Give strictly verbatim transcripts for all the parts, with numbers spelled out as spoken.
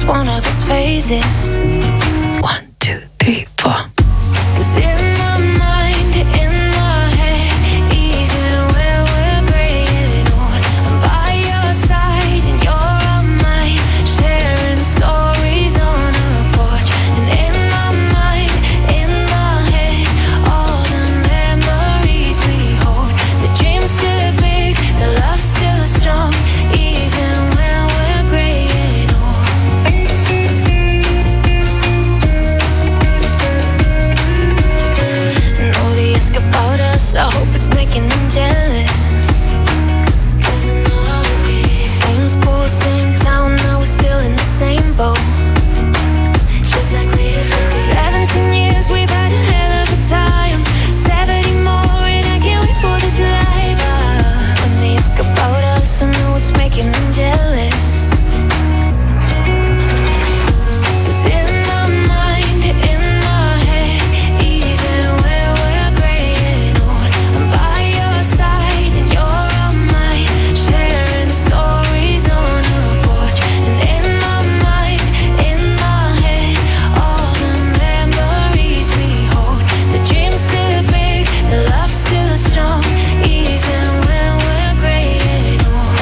one of those phases. One, two, three, four. 'Cause in my mind, in my head, even when we're graying old, I'm by your side and you're on mine, sharing stories on a porch. And in my mind, in my head, all the memories we hold. The dream's still big, the love's still strong, even when we're graying old. And all they ask about us, I hope it's making them jealous. 'Cause I know how it is. Same school, same town, now we're still in the same boat. Just like we used to be. Seventeen years, we've had a hell of a time. Seventy more, and I can't wait for this life. Ah, when they ask about us, I know it's making them jealous. 'Cause in my mind, in my head, even when we're graying old, I'm by your side and you're on mine, sharing stories on a porch. And in my mind, in my head, all the memories we hold. The dream's still big, the love's still strong, even when we're graying old.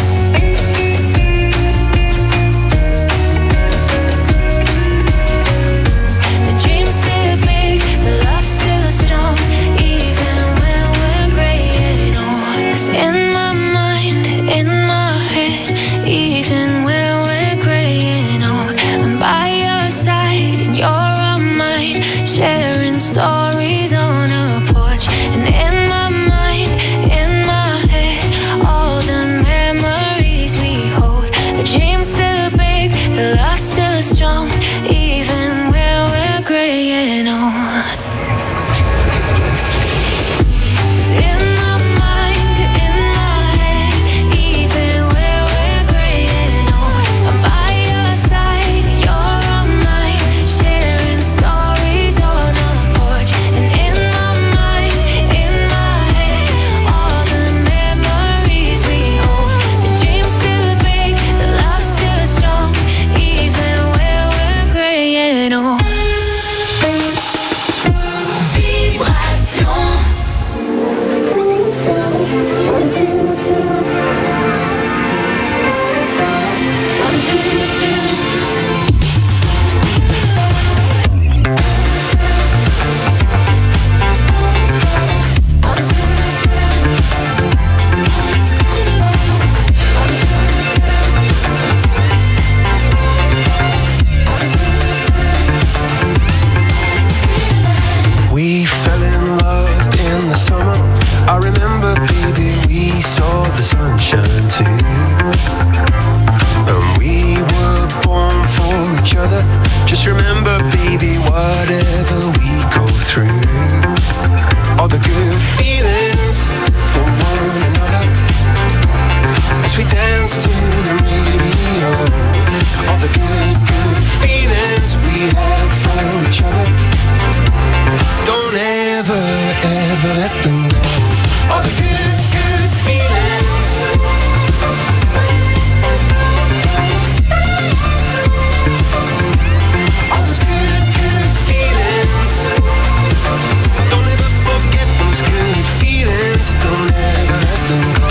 The dream's still big, the love's still strong, even when we're graying old. 'Cause in my mind, in my head, even when we're graying old, I'm by your side and you're on mine, sharing stories on a porch. And in my mind, in my head, all the memories we hold. The dream's still big, the love's still strong, even when we're graying old. 'Cause in my mind, in my head, even when we're graying old, I'm by your side and you're on mine, sharing stories on a porch. And in my mind, in my head, all the memories we hold. The dream's still big, the love's still strong, even when we're graying old. Vibration. We fell in love in the summer. I remember, baby, we saw the sunshine too. And we were born for each other. Just remember, baby, whatever we go through, all the good feelings for one another, as we dance to the radio. All the good, good feelings we have for each other, don't ever, ever let them go. All the good, good feelings. All those good, good feelings. Don't ever forget those good feelings. Don't ever let them go.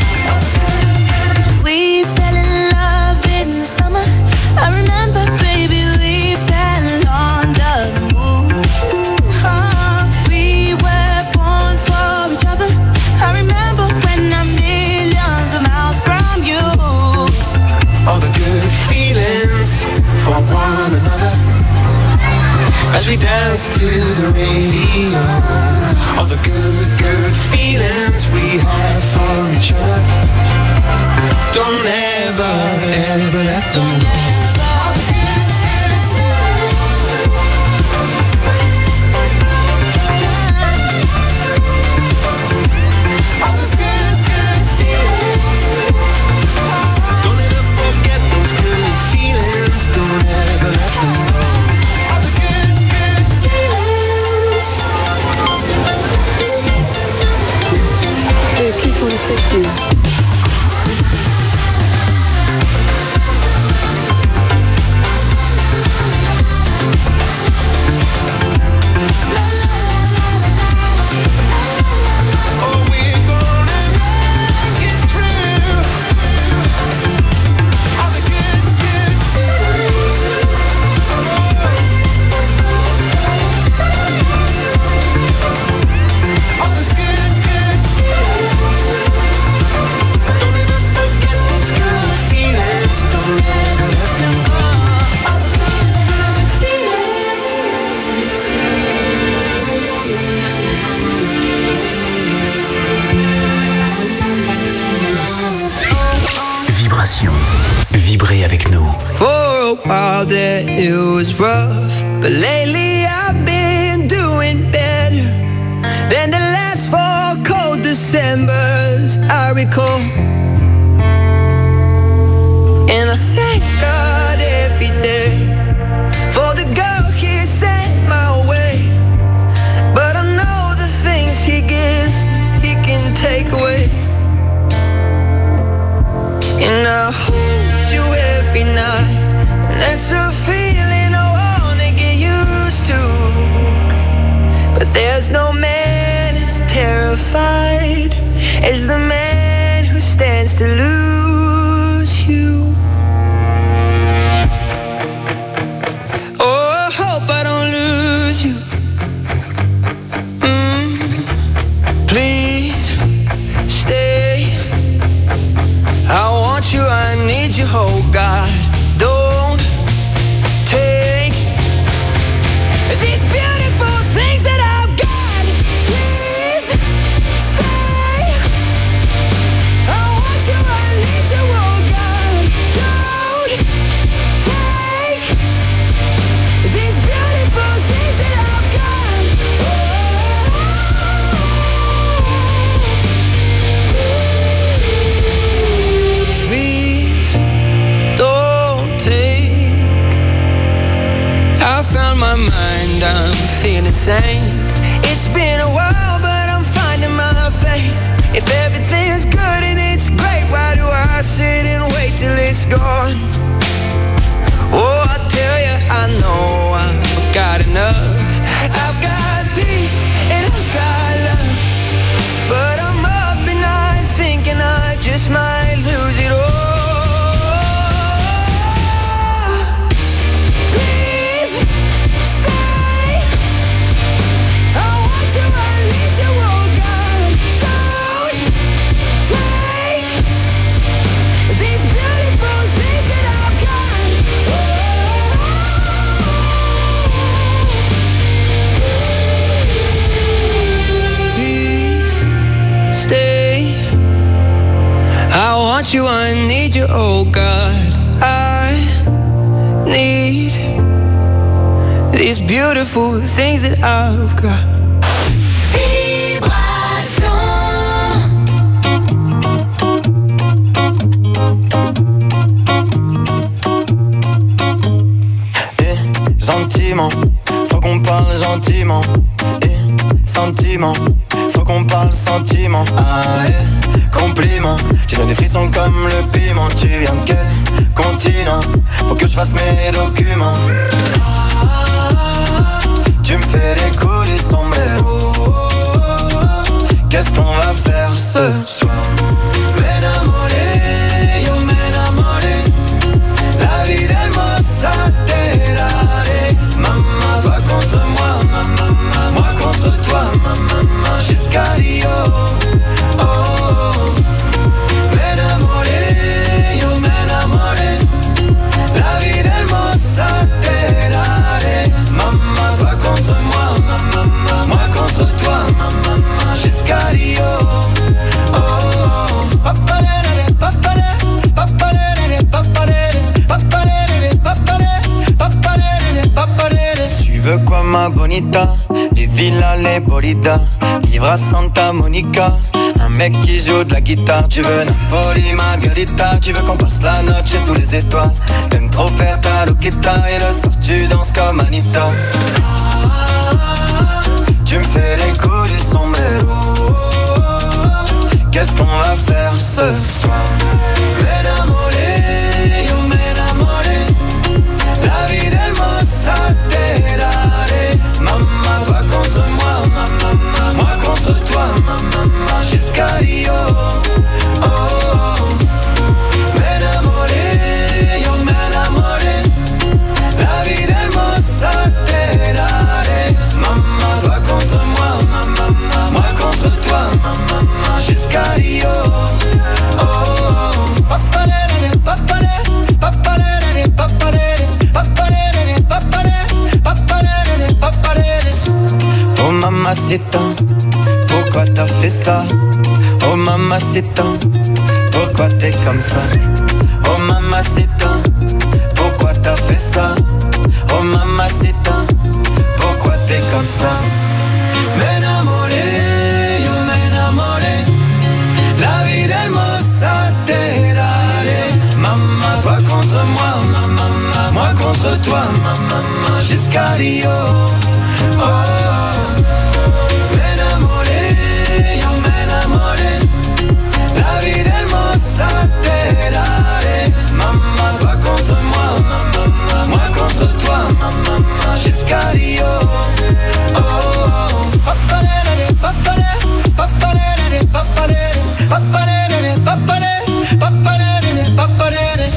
We fell in love in the summer. I remember, baby, we fell under the moon. Oh, we were born for each other. I remember when I'm millions of miles from you. All the good feelings for one another, as we dance to the radio. All the good, good feelings we have for each other, don't ever, ever let them go. All those good, good feelings. Don't ever forget those good feelings. Don't ever let them go. All the good, good feelings. Et qui pour le fait que génération. Vibrez avec nous. For a while there it was rough, but lately I've been doing better than the last four cold Decembers I recall. And I thank God every day for the girl He sent my way. But I know the things He gives He can take away. And I hold you every night, and that's a feeling I wanna get used to. But there's no man as terrified as the man who stands to lose you. Oh, I hope I don't lose you. Mm, please stay. I want you, I need you, oh God. Don't take these beautiful things that I've got. Please stay. I want you, I need you, oh God. Don't take these beautiful things that I've got. Please don't take. I found my mind, I'm feeling sane. It's been a while, but I'm finding my faith. If everything's good and it's great, why do I sit and wait till it's gone? Oh, I tell you, I know I've got enough. I've got peace and I've got love, but I'm up at night thinking I just might lose it all. Please stay. I want you, I need you, oh God. Don't take these beautiful things that I've got. Please stay. I want you, I need you, oh God. I need these beautiful things that I've got. Eh, gentiment, faut qu'on parle gentiment. Eh, sentiment, faut qu'on parle sentiment. Ah, eh, compliment, tu donnes des frissons comme le piment. Tu viens de quel continent? Faut que je fasse mes documents. Tu me fais des coups du sombrero. Qu'est-ce qu'on va faire ce soir? M'enamoré, yo m'enamoré. La vie del mozzarella. Maman, toi contre moi, maman, moi contre toi, maman, jusqu'à Rio. Oh, m'enamoré, yo m'enamoré. La vie del mozzarella. Maman, toi contre moi, maman, moi contre toi, maman, jusqu'à Rio. Oh, papalere, papalere, papalere, papalere, papalere, papalere, papalere, papalere. Tu veux quoi ma bonita? Les villas, les bolidas, vivre à Santa Monica. Un mec qui joue de la guitare. Tu veux Napoli, Margarita. Tu veux qu'on passe la noche sous les étoiles. T'aimes trop faire ta loquita. Et le soir tu danses comme Anita. Tu me fais les coups du sombrero. Qu'est-ce qu'on va faire ce soir? M'enamoré, yo m'enamoré. La vie del mozzarella. Maman, toi contre moi, maman, moi contre toi, maman, jusqu'à Rio. Oh, m'enamoré, yo m'enamoré. La vie del mozzarella. Maman, toi contre moi, maman, moi contre toi, maman, jusqu'à Rio. Oh, papalere, papalere, papalere, papalere, papalere, papalere, papalere, papalere. Oh mamacita, pourquoi t'as fait ça? Oh mamacita, pourquoi t'es comme ça? Oh mamacita, pourquoi t'as fait ça? Oh mamacita, pourquoi t'es comme ça? M'enamoré, yo m'enamoré, la vida hermosa te daré. Maman, toi contre moi, maman, moi contre toi, maman, jusqu'à Rio. Oh, m'enamoré, yo m'enamoré, la vida hermosa te daré. Maman, toi contre moi, maman, moi contre toi, maman, jusqu'à Rio. Oh, papalere, papalere, papalere, papalere, papalere, papalere, papalere, papalere.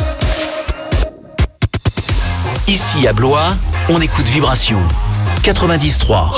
Ici à Blois, on écoute Vibration quatre-vingt-dix trois.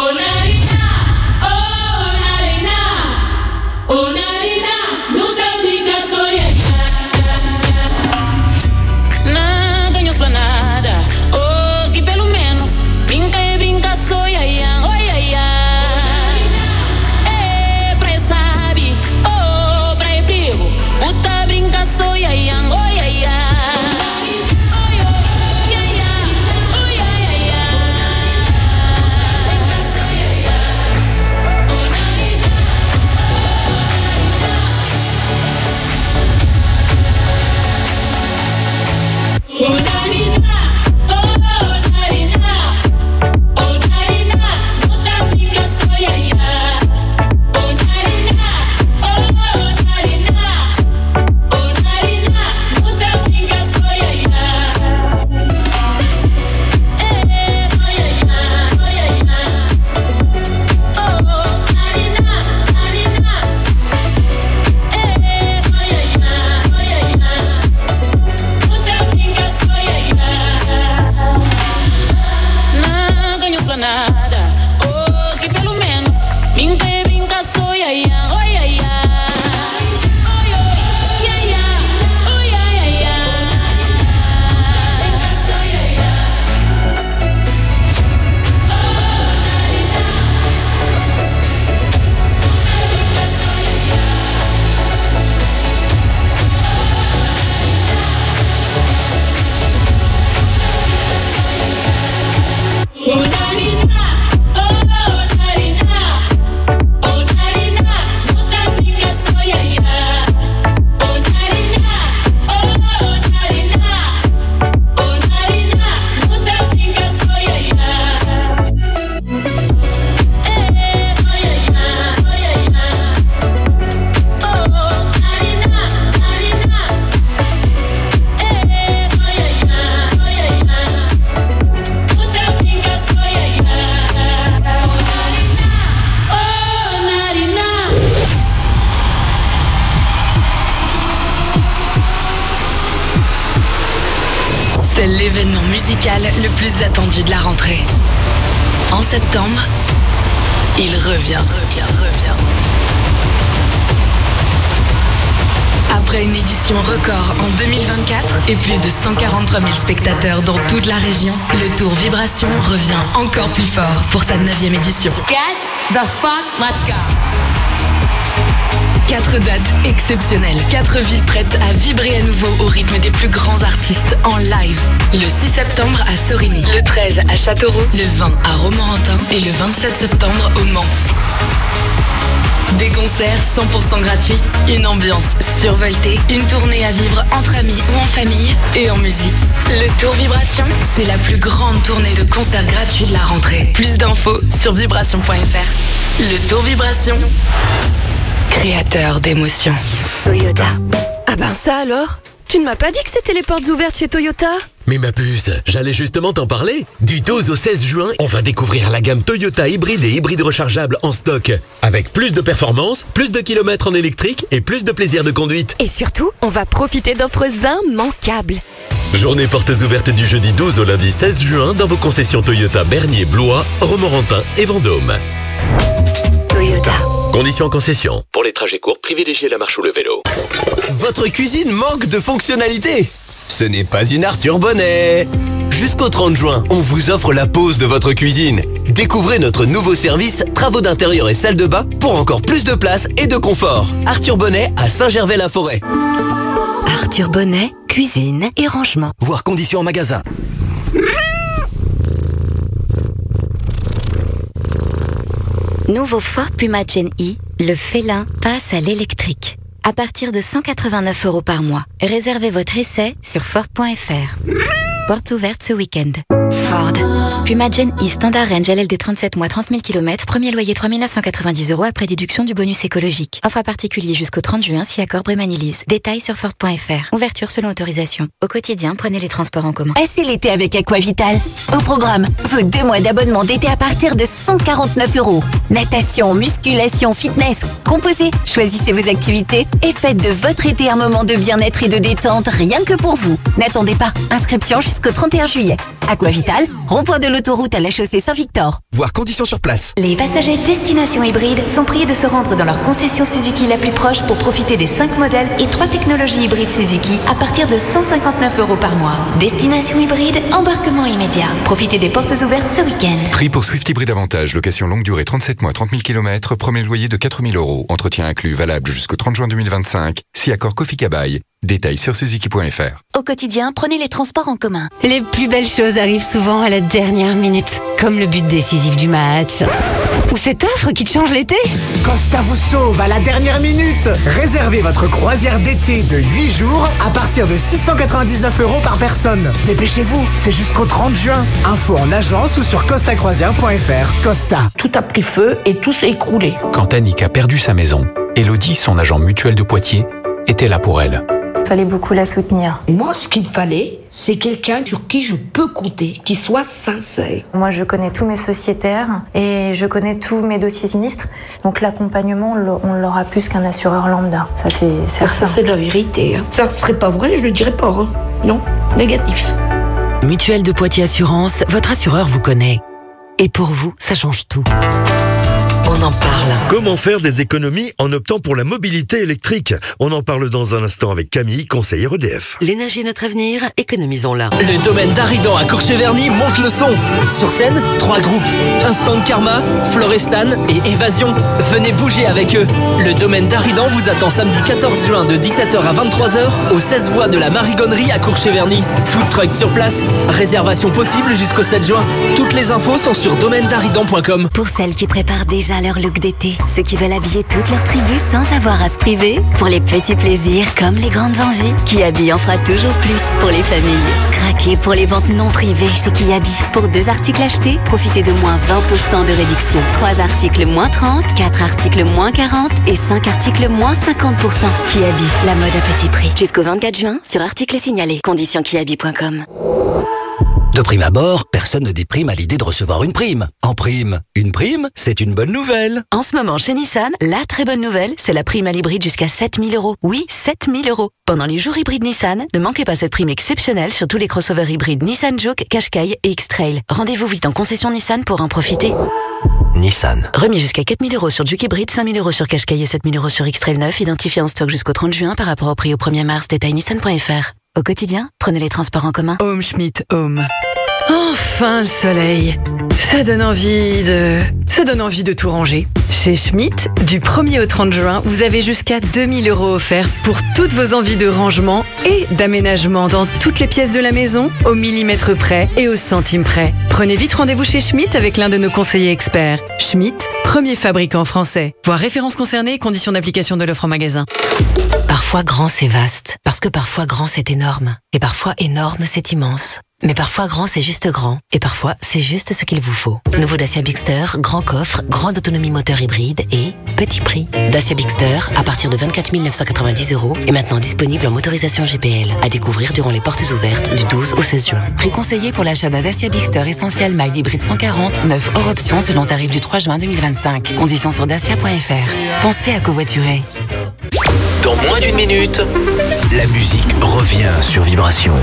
C'est l'événement musical le plus attendu de la rentrée. En septembre, il revient, revient, revient. Après une édition record en deux mille vingt-quatre et plus de cent quarante-trois mille spectateurs dans toute la région, le Tour Vibration revient encore plus fort pour sa neuvième édition. Get the fuck, let's go! Quatre dates exceptionnelles, quatre villes prêtes à vibrer à nouveau au rythme des plus grands artistes en live. Le six septembre à Sorigny, le treize à Châteauroux, le vingt à Romorantin et le vingt-sept septembre au Mans. Des concerts cent pour cent gratuits, une ambiance survoltée, une tournée à vivre entre amis ou en famille et en musique. Le Tour Vibration, c'est la plus grande tournée de concerts gratuits de la rentrée. Plus d'infos sur vibration point f r. Le Tour Vibration, créateur d'émotions. Toyota. Ah ben ça alors? Tu ne m'as pas dit que c'était les portes ouvertes chez Toyota? Mais ma puce, j'allais justement t'en parler. Du douze au seize juin, on va découvrir la gamme Toyota hybride et hybride rechargeable en stock. Avec plus de performance, plus de kilomètres en électrique et plus de plaisir de conduite. Et surtout, on va profiter d'offres immanquables. Journée portes ouvertes du jeudi douze au lundi seize juin dans vos concessions Toyota Bernier, Blois, Romorantin et Vendôme. Toyota. Conditions en concession. Pour les trajets courts, privilégiez la marche ou le vélo. Votre cuisine manque de fonctionnalité? Ce n'est pas une Arthur Bonnet. Jusqu'au trente juin, on vous offre la pause de votre cuisine. Découvrez notre nouveau service travaux d'intérieur et salle de bain pour encore plus de place et de confort. Arthur Bonnet à Saint-Gervais-la-Forêt. Arthur Bonnet, cuisine et rangement. Voir conditions en magasin. Nouveau Ford Puma Gen E, le félin passe à l'électrique. À partir de cent quatre-vingt-neuf euros par mois. Réservez votre essai sur Ford point F R. Portes ouvertes ce week-end. Ford. Puma Gen E Standard Range L L D trente-sept mois trente mille kilomètres. Premier loyer trois mille neuf cent quatre-vingt-dix euros après déduction du bonus écologique. Offre à particulier jusqu'au trente juin si accord Brémanilise. Détails sur Ford point F R. Ouverture selon autorisation. Au quotidien, prenez les transports en commun. Passez l'été avec Aquavital. Au programme, vos deux mois d'abonnement d'été à partir de cent quarante-neuf euros. Natation, musculation, fitness, composez, choisissez vos activités et faites de votre été un moment de bien-être et de détente rien que pour vous. N'attendez pas, inscription jusqu'au trente et un juillet. Aquavital, rond-point de l'autoroute à la chaussée Saint-Victor. Voir conditions sur place. Les passagers destination hybride sont priés de se rendre dans leur concession Suzuki la plus proche pour profiter des cinq modèles et trois technologies hybrides Suzuki à partir de cent cinquante-neuf euros par mois. Destination hybride, embarquement immédiat. Profitez des portes ouvertes ce week-end. Prix pour Swift Hybride Avantage, location longue durée trente-sept mois, trente mille kilomètres, premier loyer de quatre mille euros. Entretien inclus, valable jusqu'au trente juin deux mille vingt-cinq. Si accord Kofi Kabaï. Détails sur suzuki point F R. Au quotidien, prenez les transports en commun. Les plus belles choses arrivent souvent à la dernière minute, comme le but décisif du match. Ou cette offre qui te change l'été. Costa vous sauve à la dernière minute. Réservez votre croisière d'été de huit jours à partir de six cent quatre-vingt-dix-neuf euros par personne. Dépêchez-vous, c'est jusqu'au trente juin. Info en agence ou sur costa croisière point F R. Costa. Tout a pris feu et tout s'est écroulé. Quand Annick a perdu sa maison, Elodie, son agent mutuel de Poitiers, était là pour elle. Il fallait beaucoup la soutenir. Moi, ce qu'il fallait, c'est quelqu'un sur qui je peux compter, qui soit sincère. Moi, je connais tous mes sociétaires et je connais tous mes dossiers sinistres. Donc l'accompagnement, on l'aura plus qu'un assureur lambda. Ça, c'est certain. Ça, c'est la vérité. Hein. Ça ne serait pas vrai, je le dirais pas. Hein. Non, négatif. Mutuelle de Poitiers Assurance, votre assureur vous connaît. Et pour vous, ça change tout. On en parle. Comment faire des économies en optant pour la mobilité électrique? On en parle dans un instant avec Camille, conseillère E D F. L'énergie est notre avenir, économisons-la. Le domaine d'Aridan à Courcheverny monte le son. Sur scène, trois groupes. Instant Karma, Florestan et Évasion. Venez bouger avec eux. Le domaine d'Aridan vous attend samedi quatorze juin de dix-sept heures à vingt-trois heures aux seize voies de la Marigonnerie à Courcheverny. Food truck sur place. Réservation possible jusqu'au sept juin. Toutes les infos sont sur domaine d'aridan point com. Pour celles qui préparent déjà leur look d'été, ceux qui veulent habiller toute leur tribu sans avoir à se priver, pour les petits plaisirs comme les grandes envies, Kiabi en fera toujours plus pour les familles. Craquez pour les ventes non privées chez Kiabi. Pour deux articles achetés, profitez de moins vingt pour cent de réduction. Trois articles moins trente, quatre articles moins quarante et cinq articles moins cinquante pour cent. Kiabi, la mode à petit prix. Jusqu'au vingt-quatre juin sur articles signalés. Conditions kiabi point com. De prime abord, personne ne déprime à l'idée de recevoir une prime. En prime, une prime, c'est une bonne nouvelle. En ce moment, chez Nissan, la très bonne nouvelle, c'est la prime à l'hybride jusqu'à sept mille euros. Oui, sept mille euros. Pendant les jours hybrides Nissan, ne manquez pas cette prime exceptionnelle sur tous les crossovers hybrides Nissan Juke, Qashqai et X-Trail. Rendez-vous vite en concession Nissan pour en profiter. Nissan. Remis jusqu'à quatre mille euros sur Juke hybride, cinq mille euros sur Qashqai et sept mille euros sur X-Trail neuf, identifié en stock jusqu'au trente juin par rapport au prix au premier mars. Détail nissan point F R. Au quotidien, prenez les transports en commun. Home Schmidt Home. Enfin le soleil. Ça donne envie de... Ça donne envie de tout ranger. Chez Schmidt, du premier au trente juin, vous avez jusqu'à deux mille euros offerts pour toutes vos envies de rangement et d'aménagement dans toutes les pièces de la maison, au millimètre près et au centime près. Prenez vite rendez-vous chez Schmidt avec l'un de nos conseillers experts. Schmidt, premier fabricant français. Voir références concernées et conditions d'application de l'offre en magasin. Parfois grand c'est vaste, parce que parfois grand c'est énorme, et parfois énorme c'est immense. Mais parfois grand c'est juste grand, et parfois c'est juste ce qu'il vous faut. Nouveau Dacia Bigster, grand coffre, grande autonomie moteur hybride et petit prix. Dacia Bigster, à partir de vingt-quatre mille neuf cent quatre-vingt-dix euros, est maintenant disponible en motorisation G P L, à découvrir durant les portes ouvertes du douze au seize juin. Prix conseillé pour l'achat d'un Dacia Bigster Essentiel Mild Hybride cent quarante, neuf hors option selon tarif du trois juin deux mille vingt-cinq. Conditions sur dacia point F R. Pensez à covoiturer. Dans moins d'une minute, la musique revient sur Vibration.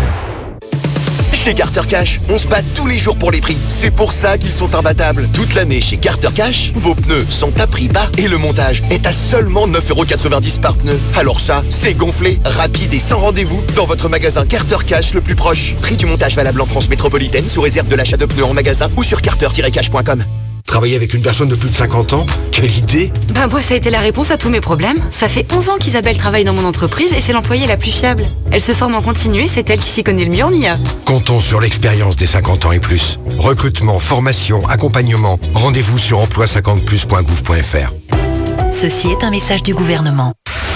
Chez Carter Cash, on se bat tous les jours pour les prix. C'est pour ça qu'ils sont imbattables. Toute l'année chez Carter Cash, vos pneus sont à prix bas et le montage est à seulement neuf euros quatre-vingt-dix par pneu. Alors ça, c'est gonflé, rapide et sans rendez-vous dans votre magasin Carter Cash le plus proche. Prix du montage valable en France métropolitaine sous réserve de l'achat de pneus en magasin ou sur carter tiret cash point com. Travailler avec une personne de plus de cinquante ans? Quelle idée! Bah moi ça a été la réponse à tous mes problèmes. Ça fait onze ans qu'Isabelle travaille dans mon entreprise et c'est l'employée la plus fiable. Elle se forme en continu et c'est elle qui s'y connaît le mieux en I A. Comptons sur l'expérience des cinquante ans et plus. Recrutement, formation, accompagnement. Rendez-vous sur emploi cinquante plus point gouv point f r. Ceci est un message du gouvernement.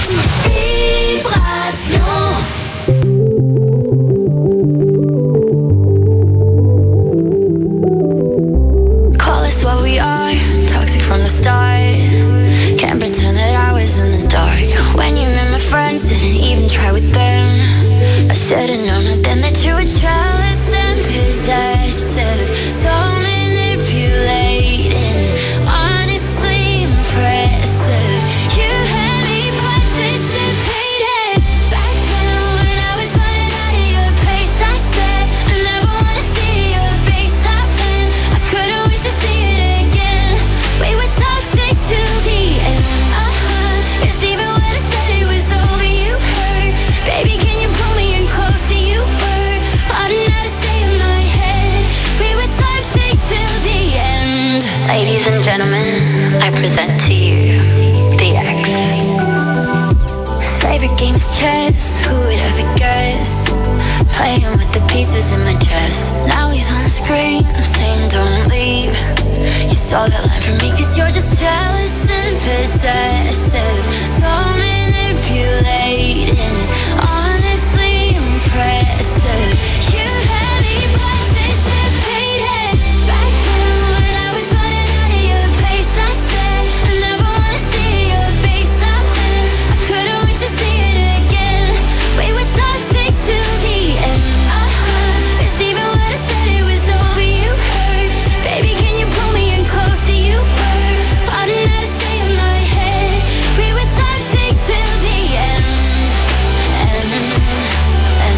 Call us what we are, toxic from the start. Can't pretend that I was in the dark. When you met my friends, didn't even try with them. I should've known then that you were jealous and possessive. So manipulating, honestly impressive. You had me participating. Back then when I was running out of your place, I said I never wanna see your face. I've been, I couldn't wait to see it again. We were toxic till the end. Uh-huh. It's even when I said it was over, you hurt. Baby, can you pull me in closer? You were plotting how to stay in my head. We were toxic till the end. Ladies and gentlemen, I present to you the X. His favorite game is chess. Who would ever guess? Playing with the pieces in my chest. Now he's on the screen, I'm saying don't leave. You saw that line from me cause you're just jealous and possessive. So manipulating, honestly impressive. You had me participating. Back then when I was running out of your place, I said I never wanna see your face. I've been, I couldn't wait to see it again. We were toxic till the end. Uh-huh. It's even when I said it was over, you hurt. Baby, can you pull me in closer? You were plotting how to stay in my head. We were toxic till the end. And, and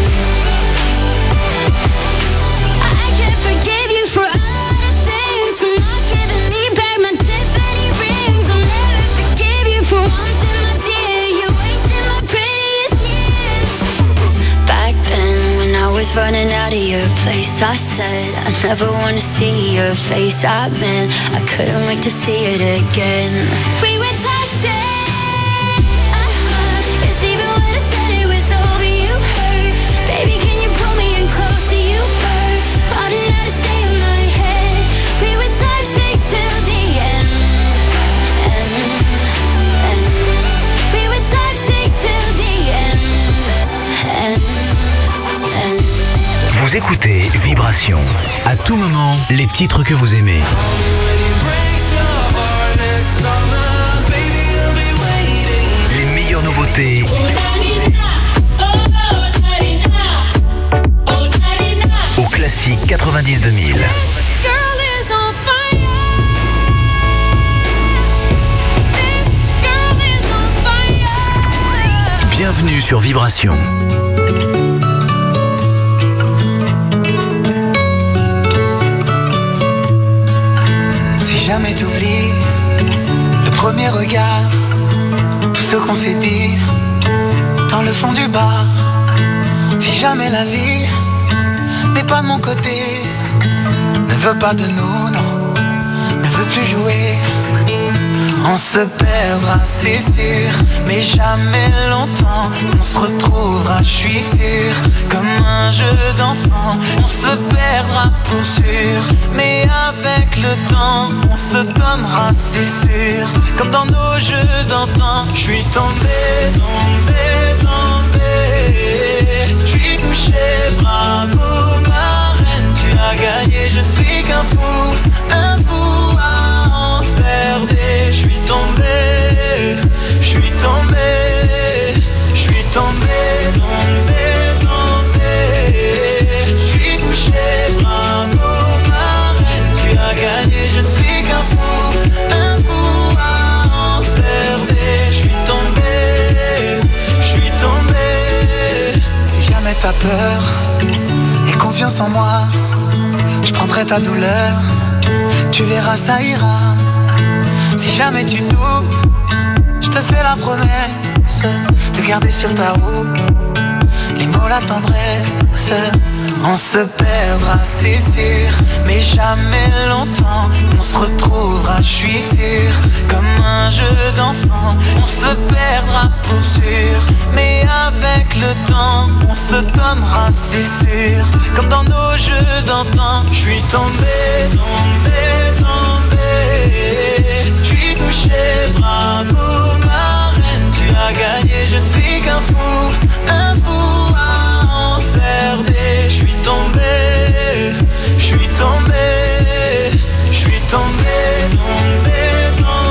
I can't forgive you for a lot of things, for not giving me back my Tiffany rings. I'll never forgive you for one thing, my dear. You wasted my prettiest years. Back then when I was running out of your place, I said I never wanna see your face. I've been, I couldn't wait to see it again. We were toxic. Uh-huh. It's even when I said it was over, you hurt. Baby, can you pull me in closer? You were plotting how to stay in my head. We were toxic till the end. And, and we were toxic till the end. And, and Vous écoutez Vibration. À tout moment, les titres que vous aimez. Les meilleures nouveautés. Au classique quatre-vingt-dix deux mille. Bienvenue sur Vibration. Si jamais t'oublies le premier regard, tout ce qu'on s'est dit dans le fond du bar. Si jamais la vie n'est pas de mon côté, ne veut pas de nous, non, ne veut plus jouer. On se perdra, c'est sûr, mais jamais longtemps. On se retrouvera, je suis sûr, comme un jeu d'enfant. On se perdra pour sûr, mais avec le temps, on se donnera, c'est sûr, comme dans nos jeux d'antan. Je suis tombé, tombé, tombé. Je suis touché, bravo ma reine, tu as gagné. Je suis qu'un fou, un fou à enfermer. Je suis tombé, je suis tombé, je suis tombé, tombé, tombé. Je suis touché, bravo ma reine, tu as gagné. Je suis qu'un fou, un fou à enfermer. Je suis tombé, je suis tombé. Si jamais t'as peur et confiance en moi, je prendrai ta douleur, tu verras ça ira. Si jamais tu doutes, je te fais la promesse de garder sur ta route les mots, la tendresse. On se perdra, c'est sûr, mais jamais longtemps. On se retrouvera, je suis sûr, comme un jeu d'enfant. On se perdra pour sûr, mais avec le temps, on se donnera, c'est sûr, comme dans nos jeux d'antan. Je suis tombé, tombé, tombé. Je suis touché, bravo ma reine, tu as gagné. Je suis qu'un fou, un fou à enfermer. Je suis tombé, je suis tombé, je suis tombé, tombé,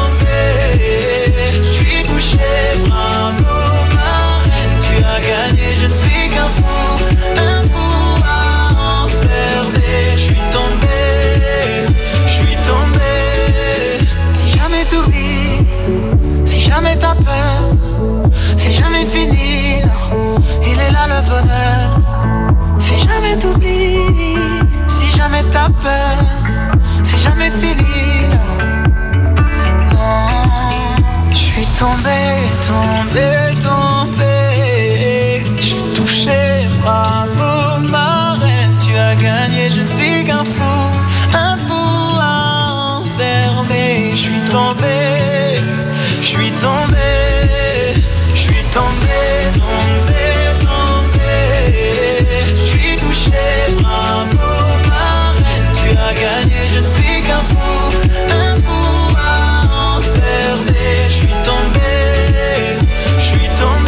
tombé. Je suis touché, bravo ma reine, tu as gagné. Je suis qu'un fou, un fou à enfermer. Je suis tombé, je suis tombé. Si jamais t'oublies, si jamais t'as peur, c'est jamais fini, non, il est là le bonheur. Si jamais t'oublies, si jamais t'as peur, c'est jamais fini, non, non. Je suis tombé, tombé, tombé. Je suis touché, bravo ma reine, tu as gagné. Je ne suis qu'un fou, un fou à enfermer. Je suis tombé, je suis tombé, je suis tombé, tombé, tombé. Je suis touché, bravo ma reine, tu as gagné. Je suis qu'un fou, un fou à enfermer. Je suis tombé, je suis tombé.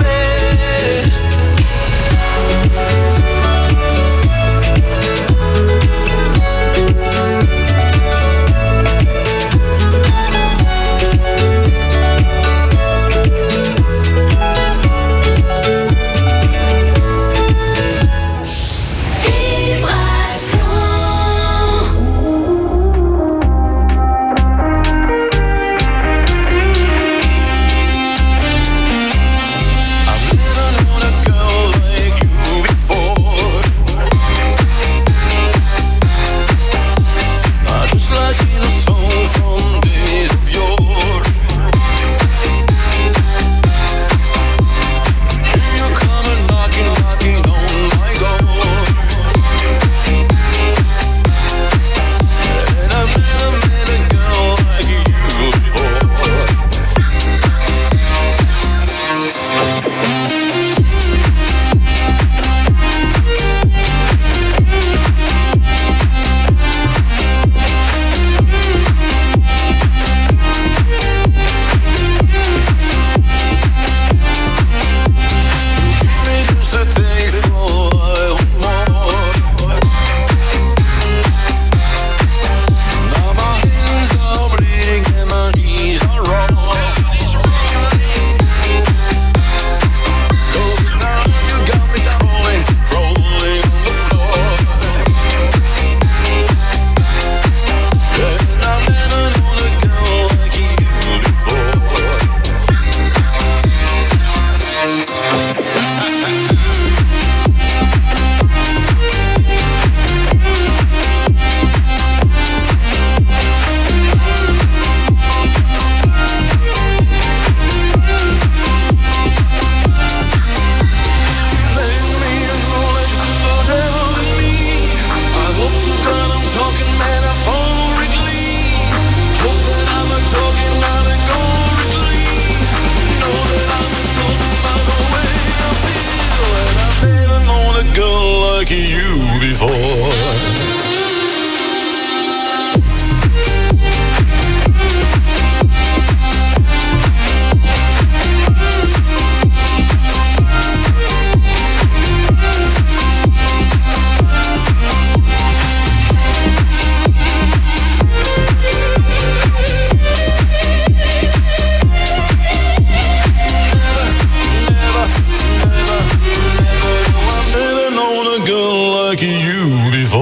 like you before.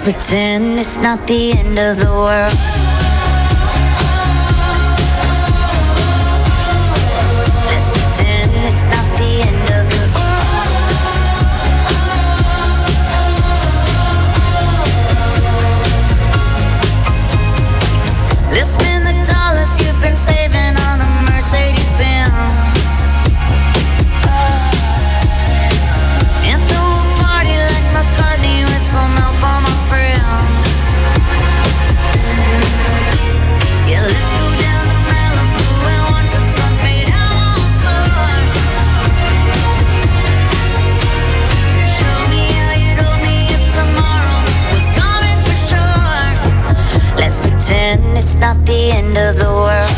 pretend it's not the end of the world. Let's pretend it's not the end of the world. Let's spend the dollars you've been saving on a Mercedes Benz. And throw a party like McCartney with some help on my friends. Yeah, let's go down to Malibu and watch the sun fade out on tour. Show me how you told me if tomorrow was coming for sure. Let's pretend it's not the end of the world.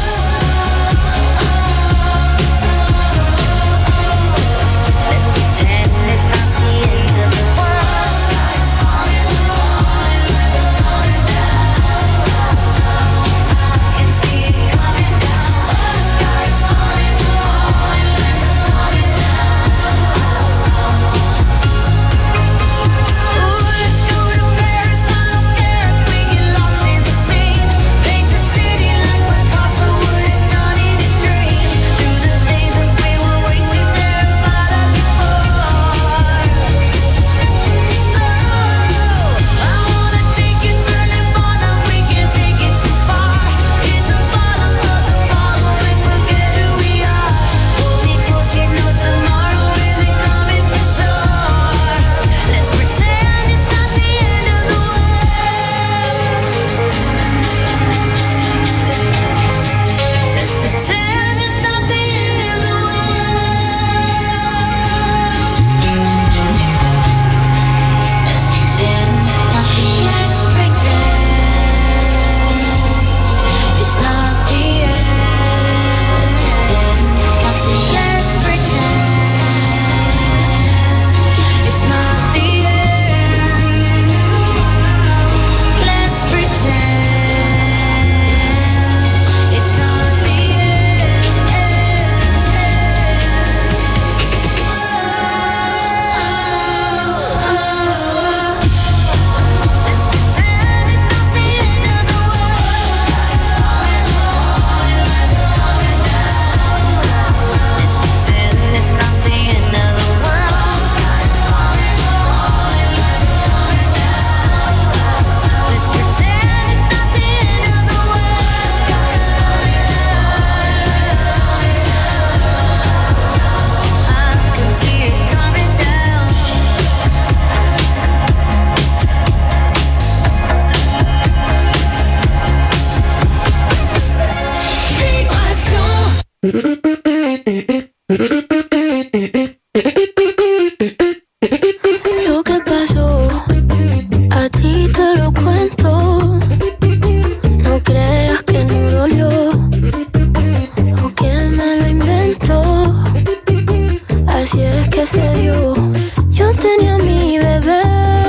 Lo que pasó, a ti te lo cuento. No creas que no dolió o que me lo inventó. Así es que se dio. Yo tenía a mi bebé,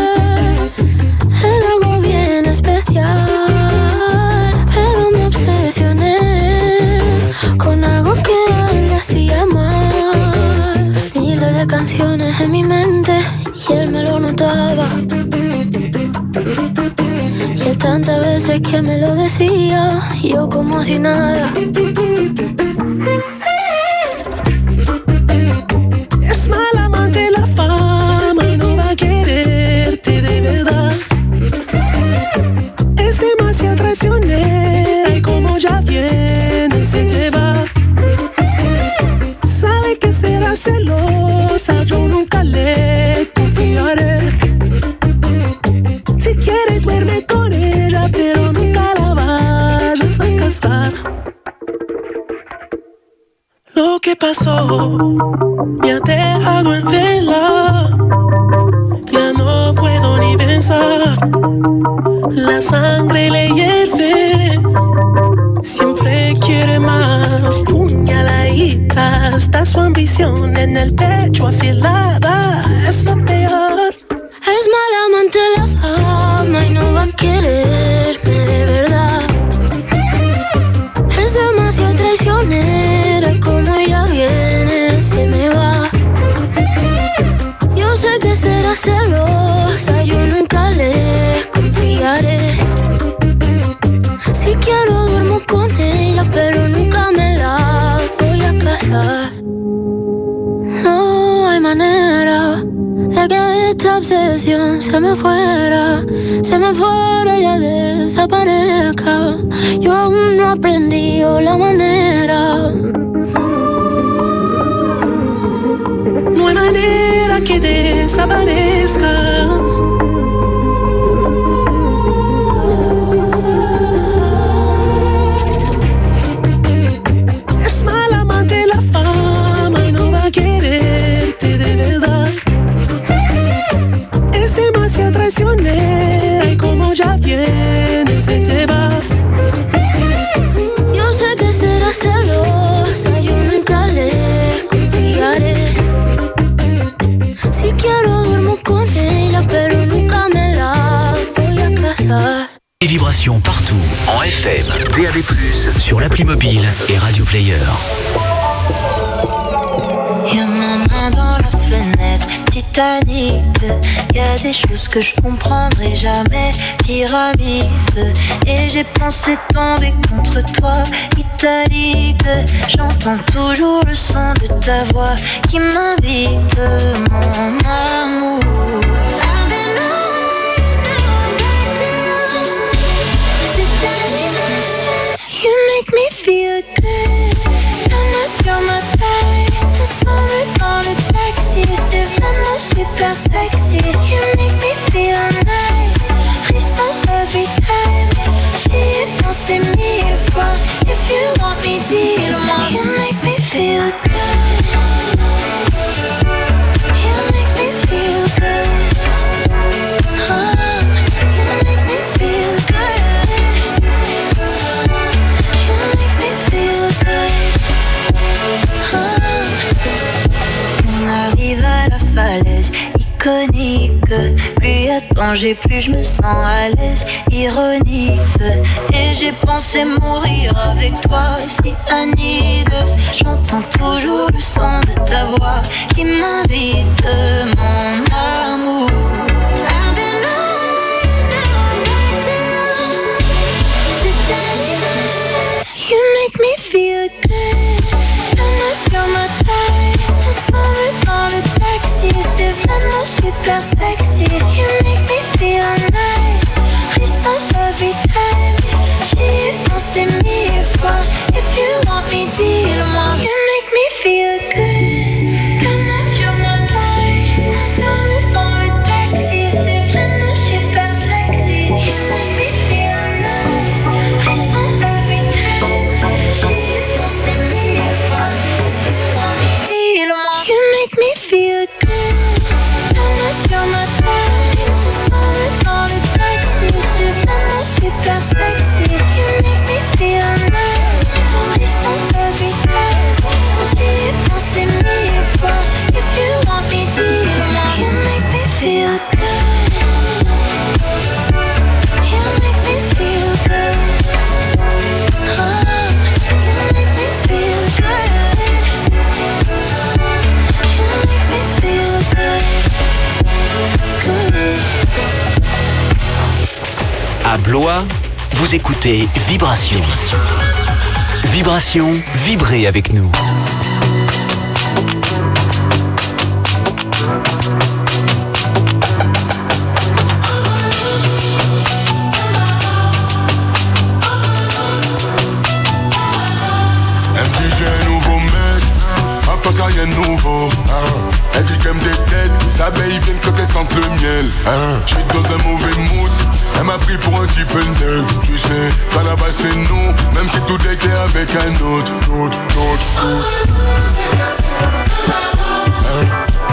era algo bien especial, pero me obsesioné con algo que a él le hacía mal. Miles de canciones en mi mente y él me lo notaba. Y él tantas veces que me lo decía, yo como si nada. Es mal amante la fama y no va a quererte de verdad. Es demasiado traicionera y como ya viene se te va. Sabe que será celosa, yo nunca le confiaré. Si quieres duerme con ella, pero nunca la vayas a casar. Lo que pasó me ha dejado en vela. Ya no puedo ni pensar. La sangre le hierve. Siempre quiere más. Puñaladita. Está su ambición en el pecho afilada. Es lo peor. Es mala amante la fama y no va a quererme de verdad. Es demasiado traicionera y como ella viene se me va. Yo sé que será celosa, yo nunca le confío. esta obsesión se me fuera, se me fuera y ya desaparezca. Yo aún no he aprendido la manera. No hay manera que desaparezca. Es mal amante la fama y no va a quererte de verdad. Es demasiado traicionera y como ya viene se te va. Yo sé que será celosa, yo nunca le confiaré. Si quiero duermo con ella, pero nunca me la voy a casar. Des vibrations partout, en F M, D A B plus, sur l'appli mobile et Radio Player. Y'a ma main dans la fenêtre, Titanic. Y'a des choses que je comprendrai jamais, pyramide. Et j'ai pensé tomber contre toi, italique. J'entends toujours le son de ta voix qui m'invite, mon amour. I've been away, now I'm back to you. C'est terminé. You make me feel good. La main sur ma taille, ensemble dans le taxi. C'est vraiment super sexy. You make me feel nice. Frisson every time. J'y ai pensé mille fois. If you want me, dis-le-moi. You make me feel good. You make me feel good. Oh, you make me feel good. You make me feel good. Oh. On arrive à la falaise iconique. Plus y a danger, plus je me sens à l'aise. Ironique. Et j'ai pensé mourir avec toi, si Anide. J'entends toujours le son de ta voix qui m'invite, mon amour. I've been away, now I'm back to you. C'est terminé. You make me feel good. La main sur ma taille, ensemble dans le taxi. C'est vraiment super sexy. You make me feel nice. Frisson every time. J'y ai pensé mille fois. If you want me, dis-le-moi. You make me feel good. La main sur ma taille, ensemble dans le taxi. C'est vraiment super sexy. You make me feel nice. Frisson every time. J'y ai pensé mille fois. If you want me, dis-le-moi. You make me feel good. La main sur ma taille, ensemble dans le taxi. C'est vraiment super sexy. You make me feel nice. Frisson every time. J'y ai pensé mille fois. If you want me, dis-le-moi. You make me feel good. You make me feel good. Oh, you make me feel good. You make me feel good. Good. À Blois, vous écoutez Vibration. Vibration, vibrez avec nous. Elle me dit j'ai un nouveau mec, après ça y'a un nouveau hein. Elle dit qu'elle me déteste, les abeilles viennent quand elles sentent le miel hein. J'suis dans un mauvais mood, elle m'a pris pour un type neuf. Tu sais, qu'à la base c'est nous, même si tout était avec un autre hein.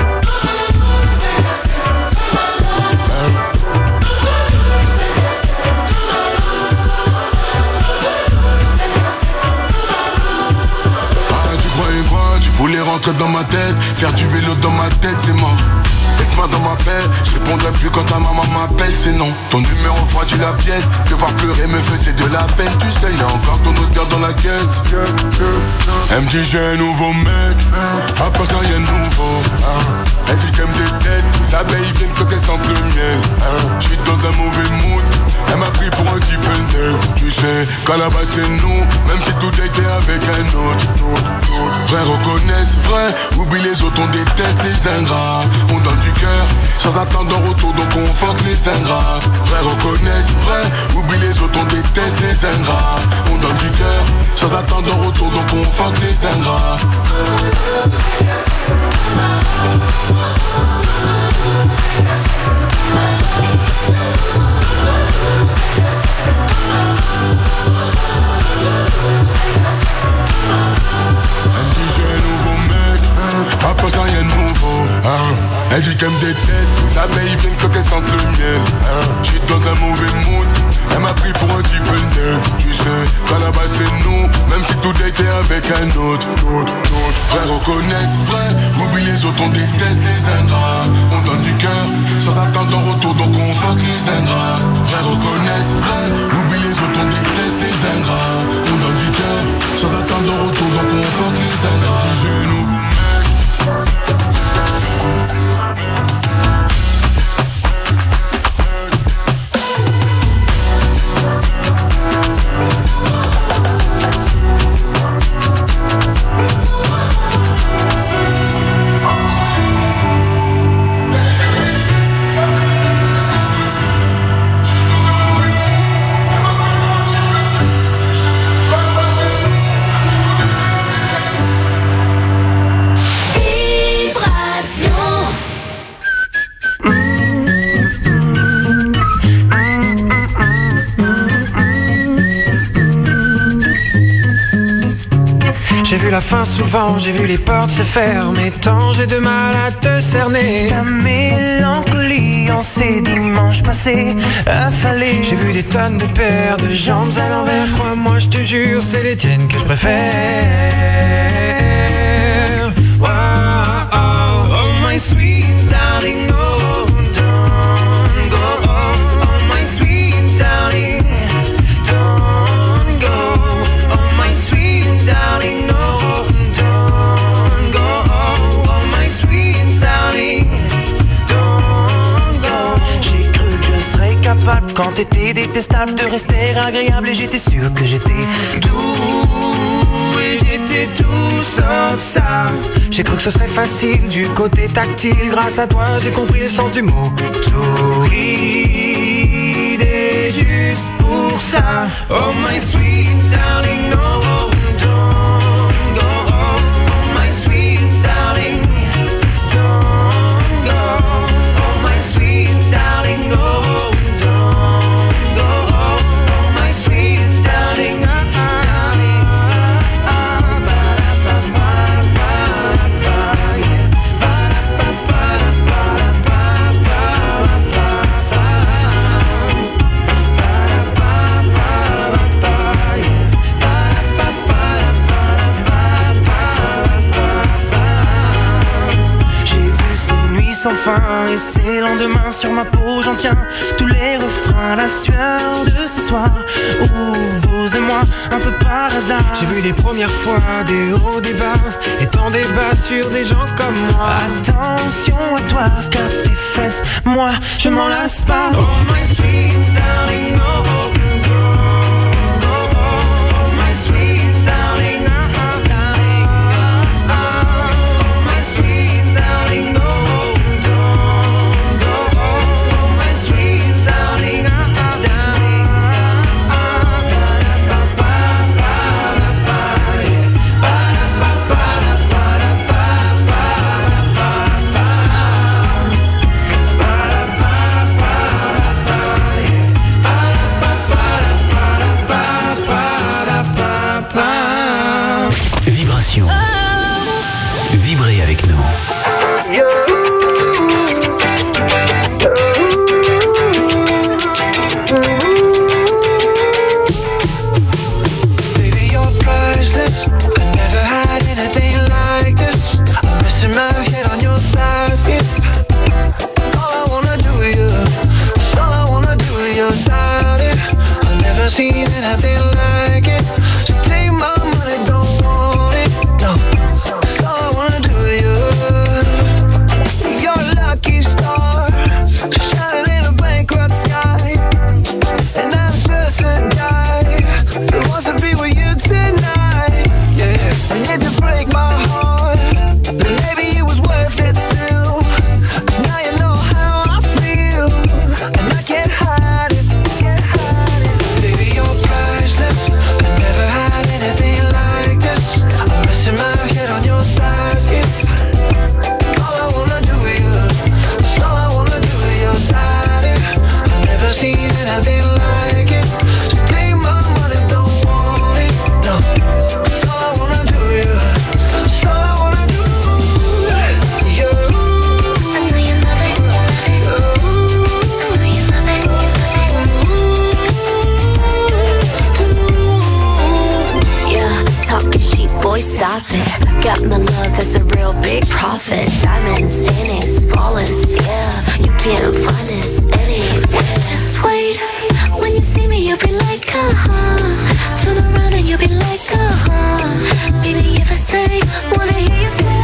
Voulais rentrer dans ma tête, faire du vélo dans ma tête, c'est mort. Laisse-moi dans ma paix, je répondrai plus quand ta maman m'appelle, c'est non. Ton numéro froidit la pièce, te voir pleurer me faisait de la peine. Tu sais, y'a encore ton odeur dans la caisse. Elle me dit j'ai un nouveau mec, après ça y'a un nouveau hein. Elle dit qu'elle me déteste, les abeilles viennent quand elles sentent le miel hein. J'suis dans un mauvais mood, elle m'a pris pour un type neuf. Tu sais, qu'à la base c'est nous, même si tout était avec un autre. Vrai reconnaissent, vrai, oublie les autres, on on déteste les ingrats. On donne du cœur, sans attendre en retour, donc on fuck les ingrats. Vrai reconnaissent, vrai, oublie les autres, on déteste les ingrats. On donne du cœur, sans attendre en retour, donc on fuck les ingrats. Elle dit j'ai un nouveau mec, après ça rien de nouveau hein. Elle dit qu'elle me déteste, les abeilles viennent quand elles sentent le miel hein. J'suis dans un mauvais mood, elle m'a pris pour un type neuf. Tu sais, qu'à la base c'est nous, même si tout était avec un autre. Frère reconnaissent, vrai, oublie les autres, on déteste les ingrats. On donne du cœur, sans attendre en retour, donc on fuck les ingrats. Frère reconnaissent, vrai, oublie les autres, on déteste les ingrats. On donne du cœur, sans attendre en retour, donc on fuck les ingrats. J'ai un nouveau mec. J'ai vu la fin souvent, j'ai vu les portes se fermer. Tant j'ai de mal à te cerner. Ta mélancolie en ces dimanches passés affalés. J'ai vu des tonnes de paires de jambes à l'envers. Crois-moi, je te jure, c'est les tiennes que je préfère. Wow, oh, oh my sweet darling, oh, don't go. Oh, oh my sweet darling, don't go. Oh my sweet darling, no. Quand t'étais détestable, de rester agréable. Et j'étais sûr que j'étais doux. Et j'étais tout sauf ça. J'ai cru que ce serait facile du côté tactile. Grâce à toi j'ai compris le sens du mot solide. Et juste pour ça, oh my sweet darling, no, don't go. Oh my sweet darling, don't go. Oh my sweet darling, no. Enfin, et ces lendemains sur ma peau, j'en tiens tous les refrains, la sueur de ce soir où vous et moi, un peu par hasard. J'ai vu des premières fois, des hauts, des bas, et tant des bas sur des gens comme moi. Attention à toi, car tes fesses, moi, je m'en lasse pas. Oh my sweet darling, oh, oh, oh. Vibrez avec nous. Baby, you're priceless. I never had anything like this. I'm missing my head on your thighs. It's all I wanna do with you. It's all I wanna do with your body. I've never seen anything like it. So take my money, don't want it. No. It's all I wanna do with you. boy, stop it. Got my love, that's a real big profit. Diamonds in it, flawless, yeah. You can't find this anywhere. Just wait, when you see me, you'll be like, uh-huh. Turn around and you'll be like, uh-huh. Baby, if I say, wanna hear you say.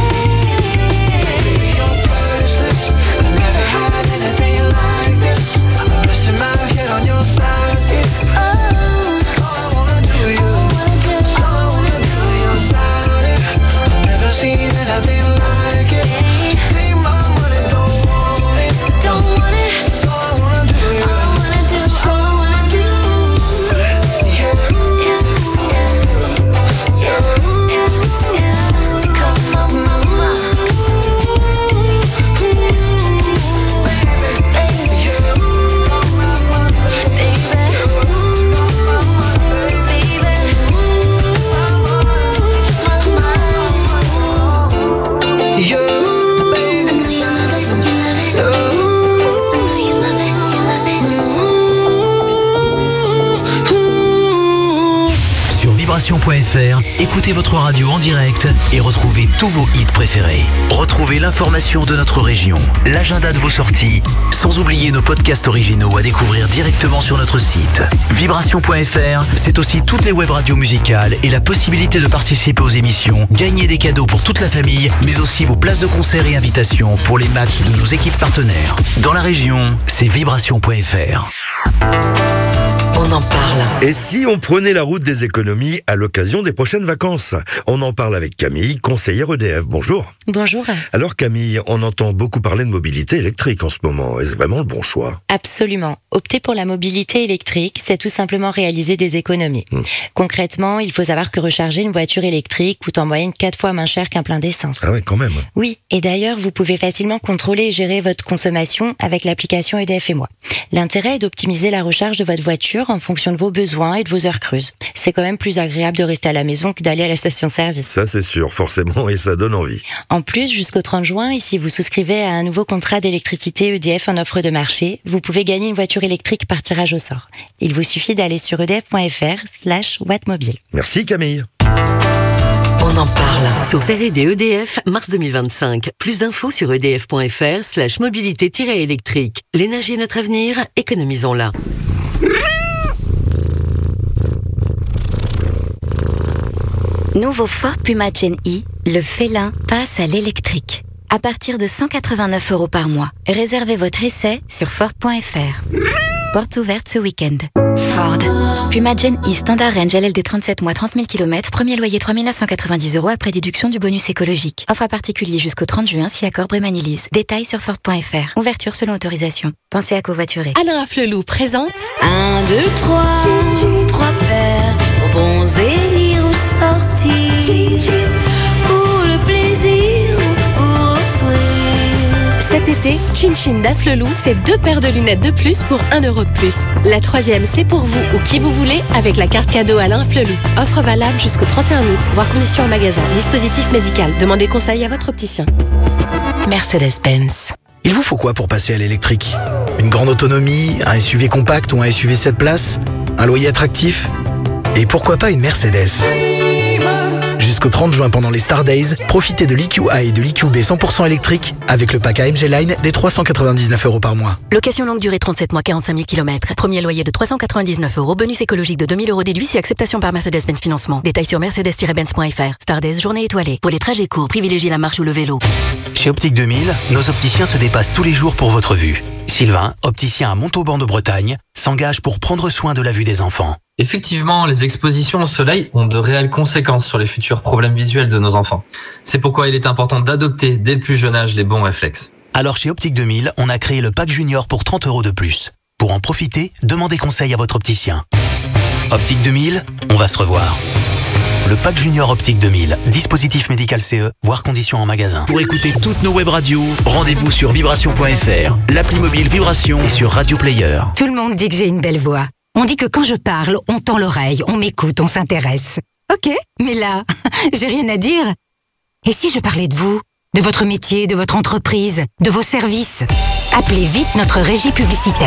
Vibration.fr, écoutez votre radio en direct et retrouvez tous vos hits préférés. Retrouvez l'information de notre région, l'agenda de vos sorties, sans oublier nos podcasts originaux à découvrir directement sur notre site. Vibration.fr, c'est aussi toutes les web radios musicales et la possibilité de participer aux émissions, gagner des cadeaux pour toute la famille, mais aussi vos places de concert et invitations pour les matchs de nos équipes partenaires. Dans la région, c'est Vibration.fr. On en parle. Et si on prenait la route des économies à l'occasion des prochaines vacances? On en parle avec Camille, conseillère E D F. Bonjour. Bonjour. Alors Camille, on entend beaucoup parler de mobilité électrique en ce moment. Est-ce vraiment le bon choix? Absolument. Opter pour la mobilité électrique, c'est tout simplement réaliser des économies. Mmh. Concrètement, il faut savoir que recharger une voiture électrique coûte en moyenne quatre fois moins cher qu'un plein d'essence. Ah oui, quand même. Oui, et d'ailleurs, vous pouvez facilement contrôler et gérer votre consommation avec l'application E D F et moi. L'intérêt est d'optimiser la recharge de votre voiture en fonction de vos besoins et de vos heures creuses. C'est quand même plus agréable de rester à la maison que d'aller à la station-service. Ça c'est sûr, forcément, et ça donne envie. En plus, jusqu'au trente juin, et si vous souscrivez à un nouveau contrat d'électricité E D F en offre de marché, vous pouvez gagner une voiture électrique par tirage au sort. Il vous suffit d'aller sur edf.fr slash wattmobile. Merci Camille. On en parle. Source R et D E D F, mars deux mille vingt-cinq. Plus d'infos sur edf.fr slash mobilité-électrique. L'énergie est notre avenir, économisons-la. Nouveau Ford Puma Gen E, le félin passe à l'électrique. À partir de cent quatre-vingt-neuf euros par mois. Réservez votre essai sur Ford point F R. Portes ouvertes ce week-end. Ford. Puma Gen E Standard Range L L D trente-sept mois trente mille kilomètres. Premier loyer trois mille neuf cent quatre-vingt-dix euros après déduction du bonus écologique. Offre à particulier jusqu'au trente juin si accord Brémanilise. Détails sur Ford point F R. Ouverture selon autorisation. Pensez à covoiturer. Alain Afflelou présente Un, deux, trois, trois paires, bons et sorties, pour le plaisir ou pour offrir. Cet été, Chin Chin d'Afflelou, c'est deux paires de lunettes de plus pour un euro de plus. La troisième, c'est pour vous ou qui vous voulez avec la carte cadeau Alain Afflelou. Offre valable jusqu'au trente et un août, voire conditions en magasin. Dispositif médical. Demandez conseil à votre opticien. Mercedes-Benz. Il vous faut quoi pour passer à l'électrique? Une grande autonomie, un S U V compact ou un S U V sept places? Un loyer attractif? Et pourquoi pas une Mercedes? Jusqu'au trente juin pendant les Star Days, profitez de l'E Q A et de l'E Q B cent pour cent électrique avec le pack A M G Line des trois cent quatre-vingt-dix-neuf euros par mois. Location longue durée trente-sept mois, quarante-cinq mille kilomètres. Premier loyer de trois cent quatre-vingt-dix-neuf euros. Bonus écologique de deux mille euros déduit si acceptation par Mercedes-Benz Financement. Détails sur mercedes tiret benz point F R. Star Days, journée étoilée. Pour les trajets courts, privilégiez la marche ou le vélo. Chez Optique deux mille, nos opticiens se dépassent tous les jours pour votre vue. Sylvain, opticien à Montauban de Bretagne, s'engage pour prendre soin de la vue des enfants. Effectivement, les expositions au soleil ont de réelles conséquences sur les futurs problèmes visuels de nos enfants. C'est pourquoi il est important d'adopter dès le plus jeune âge les bons réflexes. Alors chez Optique deux mille, on a créé le pack junior pour trente euros de plus. Pour en profiter, demandez conseil à votre opticien. Optique deux mille, on va se revoir. Le pack junior Optique deux mille, dispositif médical C E, voire conditions en magasin. Pour écouter toutes nos web radios, rendez-vous sur vibration point F R, l'appli mobile Vibration et sur Radio Player. Tout le monde dit que j'ai une belle voix. On dit que quand je parle, on tend l'oreille, on m'écoute, on s'intéresse. Ok, mais là, j'ai rien à dire. Et si je parlais de vous, de votre métier, de votre entreprise, de vos services? Appelez vite notre régie publicitaire.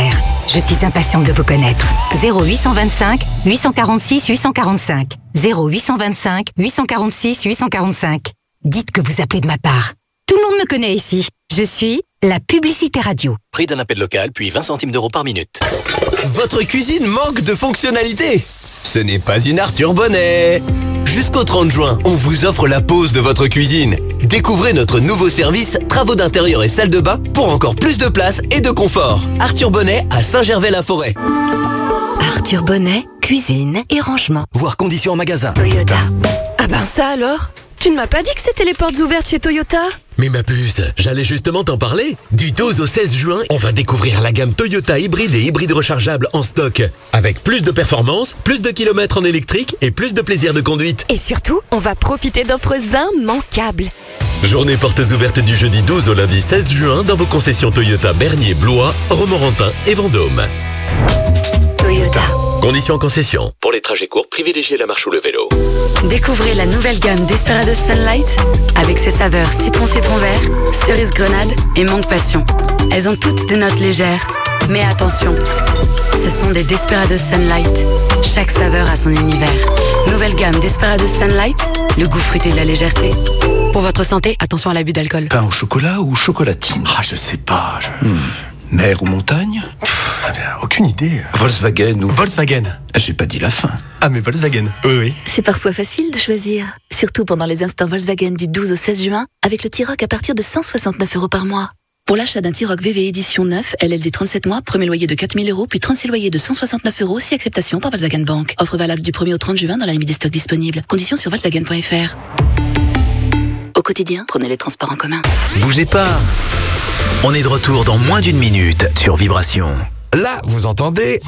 Je suis impatiente de vous connaître. zéro huit cent vingt-cinq huit cent quarante-six huit cent quarante-cinq. zéro huit cent vingt-cinq huit cent quarante-six huit cent quarante-cinq. Dites que vous appelez de ma part. Tout le monde me connaît ici. Je suis la publicité radio. Prix d'un appel local, puis vingt centimes d'euros par minute. Votre cuisine manque de fonctionnalité. Ce n'est pas une Arthur Bonnet. Jusqu'au trente juin, on vous offre la pause de votre cuisine. Découvrez notre nouveau service, travaux d'intérieur et salle de bain, pour encore plus de place et de confort. Arthur Bonnet à Saint-Gervais-la-Forêt. Arthur Bonnet, cuisine et rangement. Voir conditions en magasin. Toyota. Ah ben ça alors? Tu ne m'as pas dit que c'était les portes ouvertes chez Toyota? Mais ma puce, j'allais justement t'en parler. Du douze au seize juin, on va découvrir la gamme Toyota hybride et hybride rechargeable en stock. Avec plus de performance, plus de kilomètres en électrique et plus de plaisir de conduite. Et surtout, on va profiter d'offres immanquables. Journée portes ouvertes du jeudi douze au lundi seize juin dans vos concessions Toyota Bernier, Blois, Romorantin et Vendôme. Toyota. Conditions en concession. Pour les trajets courts, privilégiez la marche ou le vélo. Découvrez la nouvelle gamme Desperados Sunlight avec ses saveurs citron citron vert, cerise grenade et mangue passion. Elles ont toutes des notes légères. Mais attention, ce sont des Desperados Sunlight. Chaque saveur a son univers. Nouvelle gamme Desperados Sunlight, le goût fruité de la légèreté. Pour votre santé, attention à l'abus d'alcool. Pain au chocolat ou chocolatine? Ah, je sais pas. Je... Hmm. Mer ou montagne? Pff, aucune idée. Volkswagen ou... Volkswagen. J'ai pas dit la fin. Ah, mais Volkswagen. Oui, oui. C'est parfois facile de choisir. Surtout pendant les instants Volkswagen du douze au seize juin, avec le T-Roc à partir de cent soixante-neuf euros par mois. Pour l'achat d'un T-Roc V V édition neuf, L L D trente-sept mois, premier loyer de quatre mille euros, puis trente-six loyers de cent soixante-neuf euros, si acceptation par Volkswagen Bank. Offre valable du premier au trente juin dans la limite des stocks disponibles. Conditions sur volkswagen point f r. Au quotidien, prenez les transports en commun. Bougez pas. On est de retour dans moins d'une minute sur Vibration. Là, vous entendez?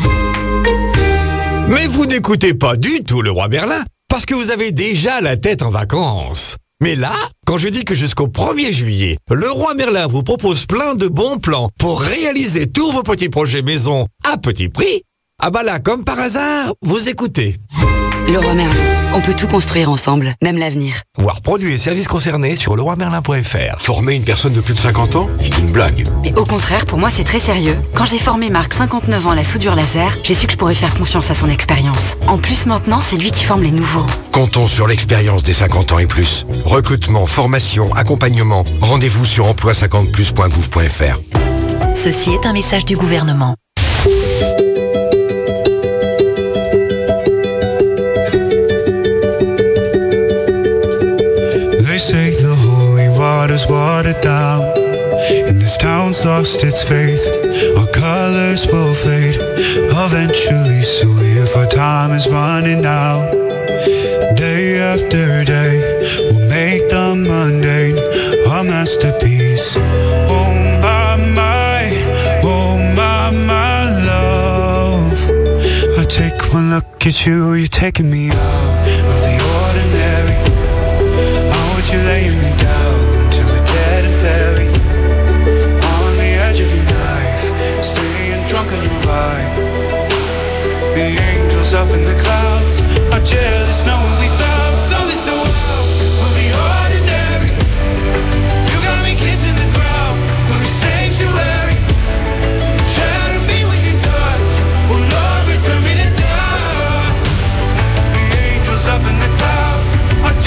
Mais vous n'écoutez pas du tout le roi Merlin, parce que vous avez déjà la tête en vacances. Mais là, quand je dis que jusqu'au premier juillet, le roi Merlin vous propose plein de bons plans pour réaliser tous vos petits projets maison à petit prix, ah bah là, comme par hasard, vous écoutez. Le roi Merlin, on peut tout construire ensemble, même l'avenir. Voir produits et services concernés sur le roi merlin point f r. Former une personne de plus de cinquante ans, c'est une blague. Mais au contraire, pour moi, c'est très sérieux. Quand j'ai formé Marc, cinquante-neuf ans, à la soudure laser, j'ai su que je pourrais faire confiance à son expérience. En plus, maintenant, c'est lui qui forme les nouveaux. Comptons sur l'expérience des cinquante ans et plus. Recrutement, formation, accompagnement. Rendez-vous sur emploi cinquante plus point gouv point f r. Ceci est un message du gouvernement. They say the holy water's watered down, and this town's lost its faith. Our colors will fade eventually, so if our time is running out, day after day, we'll make the mundane our masterpiece. Oh my, my, oh my, my love, I take one look at you, you're taking me out of the ordinary. You're laying me down to a dead and buried on the edge of your knife, staying drunk on your vibe. The angels up in the clouds are jealous knowing we found something so out of the ordinary. You got me kissing the ground of your sanctuary. Shadow me with your touch, oh Lord, return me to dust. The angels up in the clouds are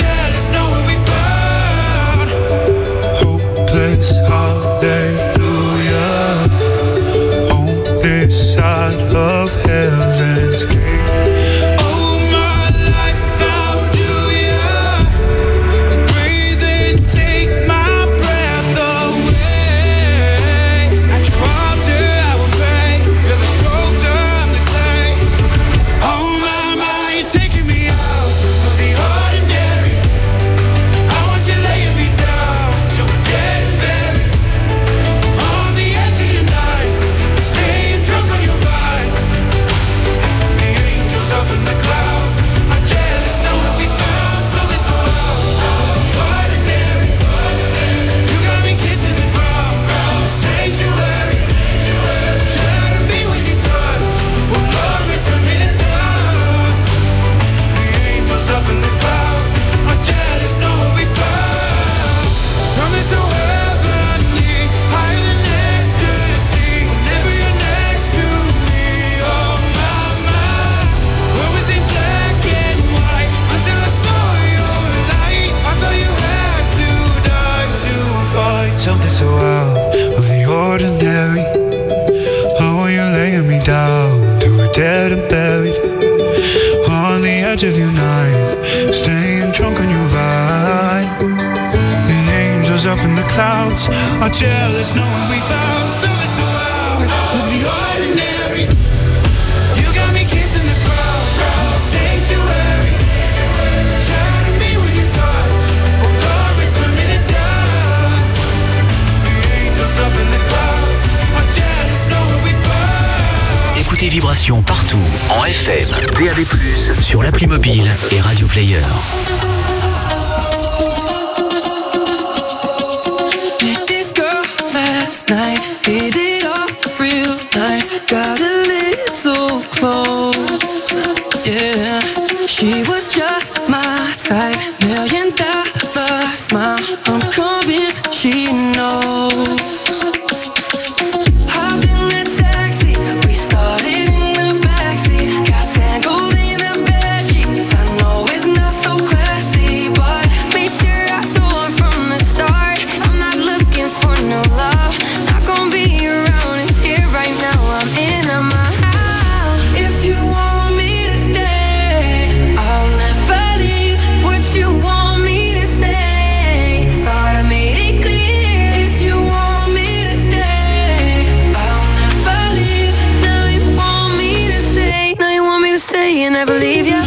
something so out of the ordinary. Oh, you're laying me down to a dead and buried on the edge of your night, staying drunk on your vine. The angels up in the clouds are jealous knowing we found something so out of the ordinary. You got me kissing the ground, sanctuary. Shatter me with your touch, oh God, return me to dust. The angels up in the clouds are jealous knowing we found. Écoutez Vibration partout, en F M, D A B plus, sur l'appli mobile et Radio Player. Met this girl last night, hit it off real nice, got a little close, yeah. She was just my type, million dollar smile, I'm convinced she knows. Hopped in the taxi, we started in the backseat, got tangled in the bedsheets. I know it's not so classy, but made sure I told her from the start, I'm not looking for no love, not gonna be around, it's here right now, I'm in on my house. If you want me to stay, I'll never leave. What you want me to say, thought I made it clear. If you want me to stay, I'll never leave. Now you want me to stay, now you want me to stay and never leave ya.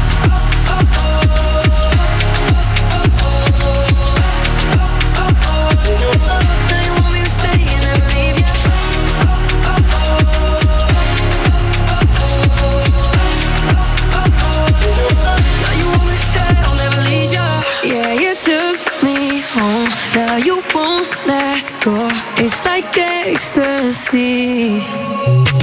Now you want me to stay and never leave ya. Now you want me to stay, I'll never leave ya. Yeah, you took me home, now you won't let go. It's like ecstasy.